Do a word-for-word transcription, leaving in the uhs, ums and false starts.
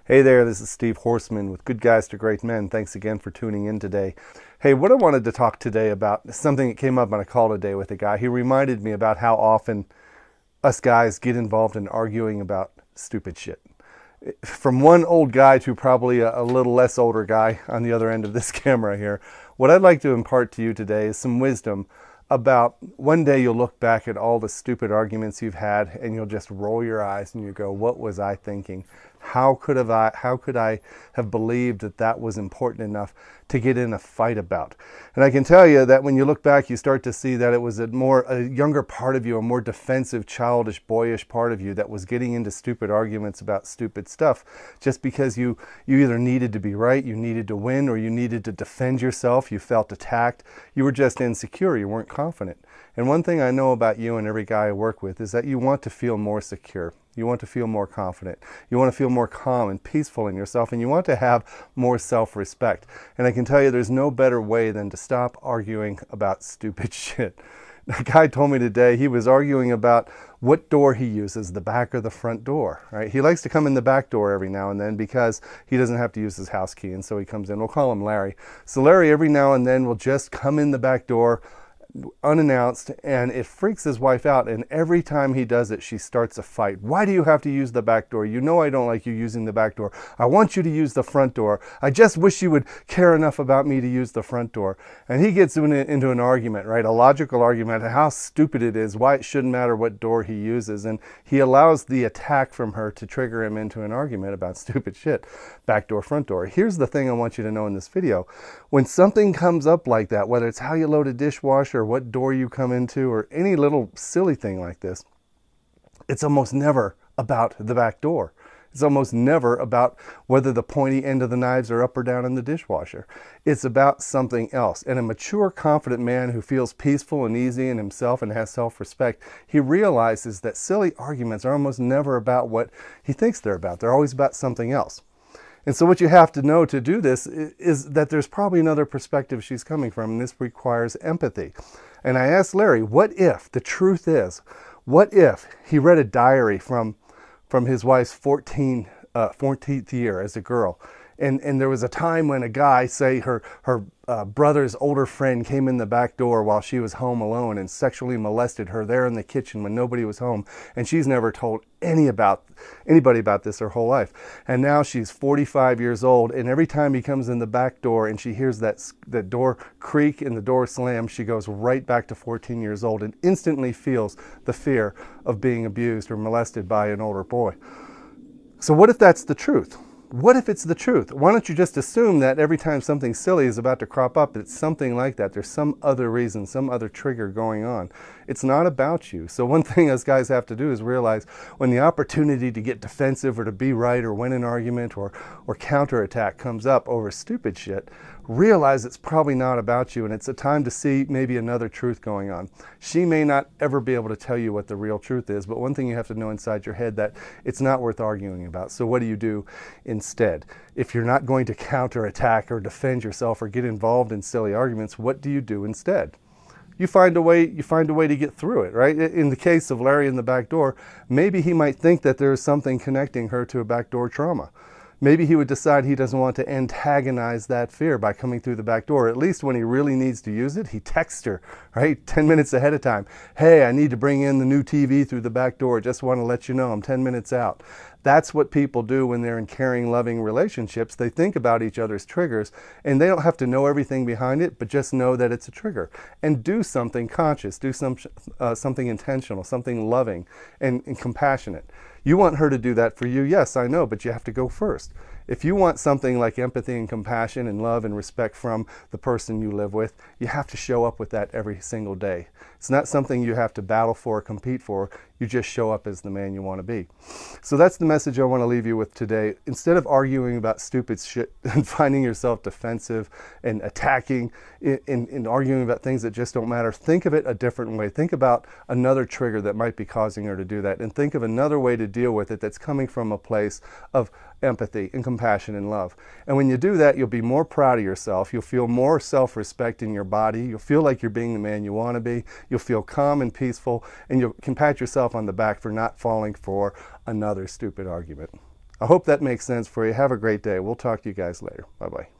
Hey there, this is Steve Horseman with Good Guys to Great Men. Thanks again for tuning in today. Hey, what I wanted to talk today about is something that came up on a call today with a guy. He reminded me about how often us guys get involved in arguing about stupid shit. From one old guy to probably a, a little less older guy on the other end of this camera here, what I'd like to impart to you today is some wisdom about one day you'll look back at all the stupid arguments you've had and you'll just roll your eyes and you go, what was I thinking? How could have I, how could I have believed that that was important enough to get in a fight about? And I can tell you that when you look back, you start to see that it was a more, a younger part of you, a more defensive, childish, boyish part of you that was getting into stupid arguments about stupid stuff just because you, you either needed to be right, you needed to win, or you needed to defend yourself, you felt attacked, you were just insecure, you weren't confident. And one thing I know about you and every guy I work with is that you want to feel more secure. You want to feel more confident. You want to feel more calm and peaceful in yourself, and you want to have more self-respect. And I can tell you there's no better way than to stop arguing about stupid shit. A guy told me today he was arguing about what door he uses, the back or the front door, right? He likes to come in the back door every now and then because he doesn't have to use his house key, and so he comes in. We'll call him Larry. So Larry every now and then will just come in the back door unannounced, and it freaks his wife out, and every time he does it she starts a fight. Why do you have to use the back door? You know I don't like you using the back door. I want you to use the front door. I just wish you would care enough about me to use the front door. And he gets in, into an argument, right? A logical argument, how stupid it is, why it shouldn't matter what door he uses, and he allows the attack from her to trigger him into an argument about stupid shit. Back door, front door. Here's the thing I want you to know in this video. When something comes up like that, whether it's how you load a dishwasher, or what door you come into, or any little silly thing like this, it's almost never about the back door. It's almost never about whether the pointy end of the knives are up or down in the dishwasher. It's about something else. And a mature, confident man who feels peaceful and easy in himself and has self-respect, he realizes that silly arguments are almost never about what he thinks they're about. They're always about something else. And so what you have to know to do this is that there's probably another perspective she's coming from, and this requires empathy. And I asked Larry, what if, the truth is, what if he read a diary from, from his wife's fourteenth year as a girl, and, and there was a time when a guy, say her, her uh, brother's older friend, came in the back door while she was home alone and sexually molested her there in the kitchen when nobody was home, and she's never told any about anybody about this her whole life. And now she's forty-five years old, and every time he comes in the back door and she hears that, that door creak and the door slam, she goes right back to fourteen years old and instantly feels the fear of being abused or molested by an older boy. So what if that's the truth? What if it's the truth? Why don't you just assume that every time something silly is about to crop up, it's something like that. There's some other reason, some other trigger going on. It's not about you. So one thing us guys have to do is realize when the opportunity to get defensive or to be right or win an argument or, or counterattack comes up over stupid shit, realize it's probably not about you, and it's a time to see maybe another truth going on. She may not ever be able to tell you what the real truth is, but one thing you have to know inside your head, that it's not worth arguing about. So what do you do instead? If you're not going to counterattack or defend yourself or get involved in silly arguments, what do you do instead? You find a way, you find a way to get through it, right? In the case of Larry in the back door, maybe he might think that there's something connecting her to a backdoor trauma. Maybe he would decide he doesn't want to antagonize that fear by coming through the back door. At least when he really needs to use it, he texts her, right? ten minutes ahead of time. Hey, I need to bring in the new T V through the back door. Just want to let you know I'm ten minutes out. That's what people do when they're in caring, loving relationships. They think about each other's triggers, and they don't have to know everything behind it, but just know that it's a trigger. And do something conscious, do some, uh, something intentional, something loving and, and compassionate. You want her to do that for you, yes, I know, but you have to go first. If you want something like empathy and compassion and love and respect from the person you live with, you have to show up with that every single day. It's not something you have to battle for or compete for. You just show up as the man you want to be. So that's the message I want to leave you with today. Instead of arguing about stupid shit and finding yourself defensive and attacking and arguing about things that just don't matter, think of it a different way. Think about another trigger that might be causing her to do that, and think of another way to deal with it that's coming from a place of empathy and compassion and love. And when you do that, you'll be more proud of yourself. You'll feel more self-respect in your body. You'll feel like you're being the man you want to be. You'll feel calm and peaceful, and you can pat yourself on the back for not falling for another stupid argument. I hope that makes sense for you. Have a great day. We'll talk to you guys later. Bye-bye.